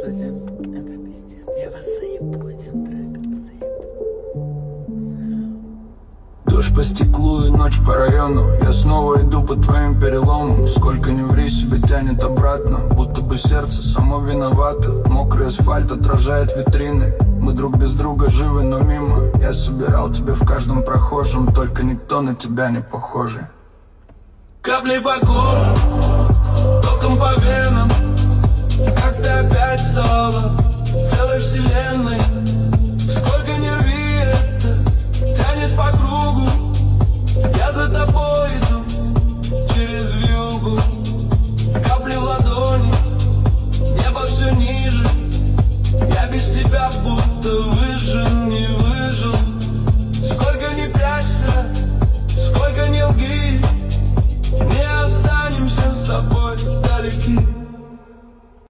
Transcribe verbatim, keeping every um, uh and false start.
Слушайте, это пиздец. Я вас заебу этим треком, заебу. Дождь по стеклу и ночь по району. Я снова иду по твоим переломам. Сколько не ври, себя тянет обратно. Будто бы сердце само виновато. Мокрый асфальт отражает витрины. Мы друг без друга живы, но мимо. Я собирал тебя в каждом прохожем, только никто на тебя не похожий. Капли по коже, током по венам. Как ты опять стала